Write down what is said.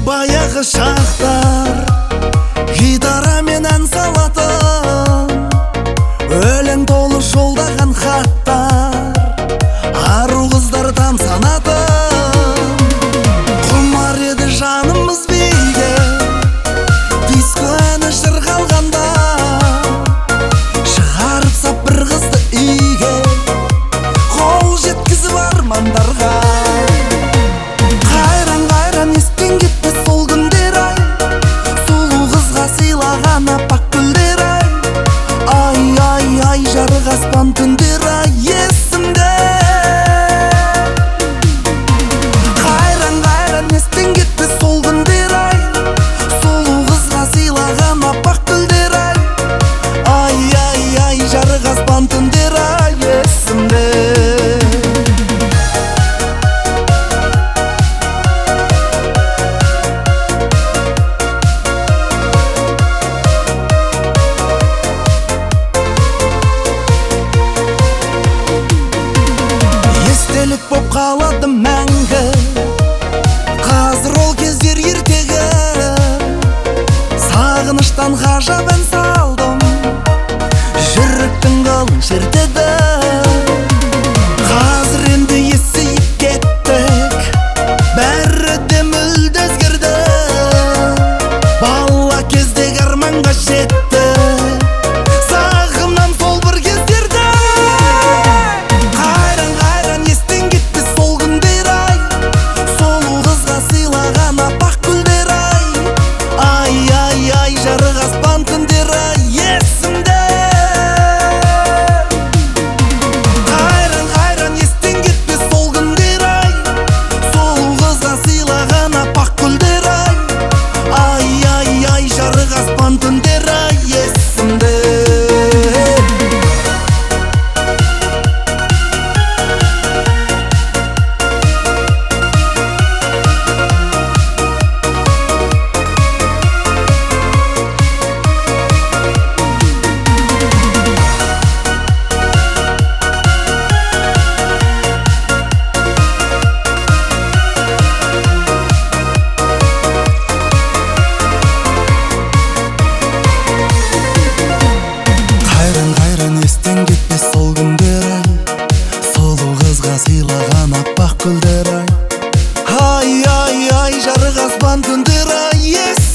баяғы шақтар гитарамен ән салатын, өлең толы жолдаған хаттар, ару қыздар тамсанатын. Құмар еді жанымыз биге, диско әні шырқалғанда, шығарып сап бір қызды үйге, қол жеткізіп армандарға. Қайран естен кетті сол күндер ай, сұлу қызға сыйлаған аппақ гүлдер ай. Ай, жарық аспан түндер ай, есімде. Қайран естен кетті сол күндер ай, сұлу қызға сыйлаған аппақ гүлдер ай. Ай, жарық аспан түндер ай, есімде. Естелік боп қалады мәңгі, қазір ол кездер ертегі. Сағыныштан ғажап ән салдым, жүректің қылын шертеді. Қазір енді есейіп кеттік, бәрі де мүлде өзгерді. Бала кездегі арманға жетті, сағынам сол бір кездерді. Қайран естен кетті сол күндер ай, сұлу қызға сыйлаған аппақ гүлдер ай. Ай, жарық аспан түндер ай, есімде. Қайран естен кетті сол күндер ай, сұлу қызға сыйлаған аппақ гүлдер ай. Ай, жарық аспан түндер ай, есімде. Қайран естен кетпес сол күндер ай, сұлу қызға сыйлаған аппақ гүлдер ай. Ай, жарық аспан түндер ай,